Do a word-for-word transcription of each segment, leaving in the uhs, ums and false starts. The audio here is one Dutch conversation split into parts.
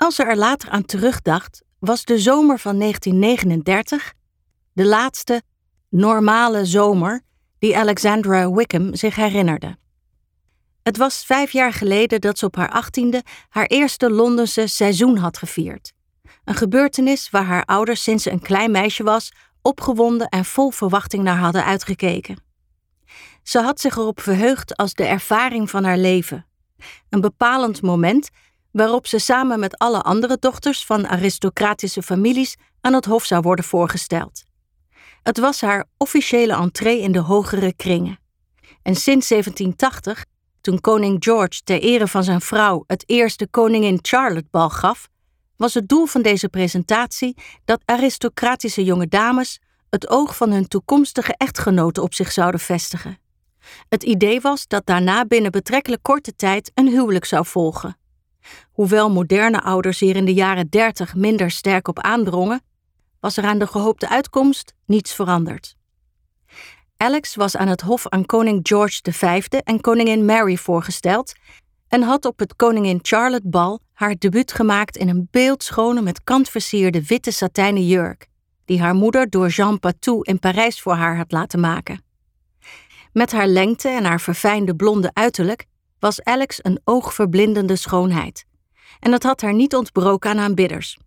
Als ze er later aan terugdacht, was de zomer van negentien negenendertig de laatste normale zomer die Alexandra Wickham zich herinnerde. Het was vijf jaar geleden dat ze op haar achttiende haar eerste Londense seizoen had gevierd. Een gebeurtenis waar haar ouders sinds ze een klein meisje was opgewonden en vol verwachting naar hadden uitgekeken. Ze had zich erop verheugd als de ervaring van haar leven. Een bepalend moment waarop ze samen met alle andere dochters van aristocratische families aan het hof zou worden voorgesteld. Het was haar officiële entree in de hogere kringen. En sinds zeventien tachtig, toen koning George ter ere van zijn vrouw het eerste koningin Charlotte-bal gaf, was het doel van deze presentatie dat aristocratische jonge dames het oog van hun toekomstige echtgenoten op zich zouden vestigen. Het idee was dat daarna binnen betrekkelijk korte tijd een huwelijk zou volgen. Hoewel moderne ouders hier in de jaren dertig minder sterk op aandrongen, was er aan de gehoopte uitkomst niets veranderd. Alex was aan het hof aan koning George de Vijfde en koningin Mary voorgesteld en had op het koningin Charlotte-bal haar debuut gemaakt in een beeldschone met kant versierde witte satijnen jurk, die haar moeder door Jean Patou in Parijs voor haar had laten maken. Met haar lengte en haar verfijnde blonde uiterlijk was Alex een oogverblindende schoonheid. En dat had haar niet ontbroken aan aanbidders.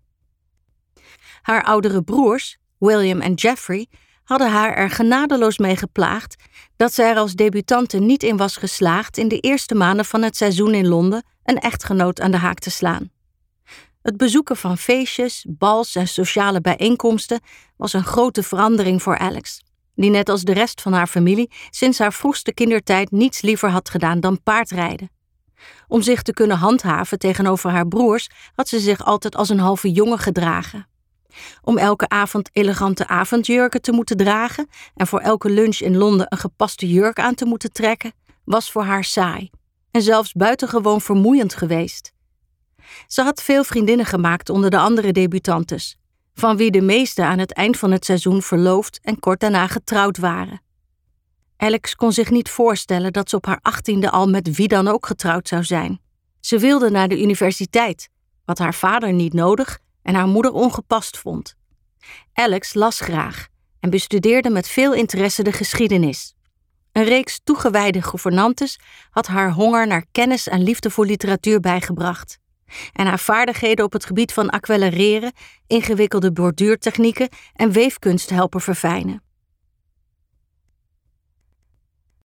Haar oudere broers, William en Geoffrey, hadden haar er genadeloos mee geplaagd dat ze er als debutante niet in was geslaagd in de eerste maanden van het seizoen in Londen een echtgenoot aan de haak te slaan. Het bezoeken van feestjes, bals en sociale bijeenkomsten was een grote verandering voor Alex, die net als de rest van haar familie sinds haar vroegste kindertijd niets liever had gedaan dan paardrijden. Om zich te kunnen handhaven tegenover haar broers had ze zich altijd als een halve jongen gedragen. Om elke avond elegante avondjurken te moeten dragen en voor elke lunch in Londen een gepaste jurk aan te moeten trekken, was voor haar saai en zelfs buitengewoon vermoeiend geweest. Ze had veel vriendinnen gemaakt onder de andere debutantes, van wie de meeste aan het eind van het seizoen verloofd en kort daarna getrouwd waren. Alex kon zich niet voorstellen dat ze op haar achttiende al met wie dan ook getrouwd zou zijn. Ze wilde naar de universiteit, wat haar vader niet nodig en haar moeder ongepast vond. Alex las graag en bestudeerde met veel interesse de geschiedenis. Een reeks toegewijde gouvernantes had haar honger naar kennis en liefde voor literatuur bijgebracht. En haar vaardigheden op het gebied van aquarelleren, ingewikkelde borduurtechnieken en weefkunst helpen verfijnen.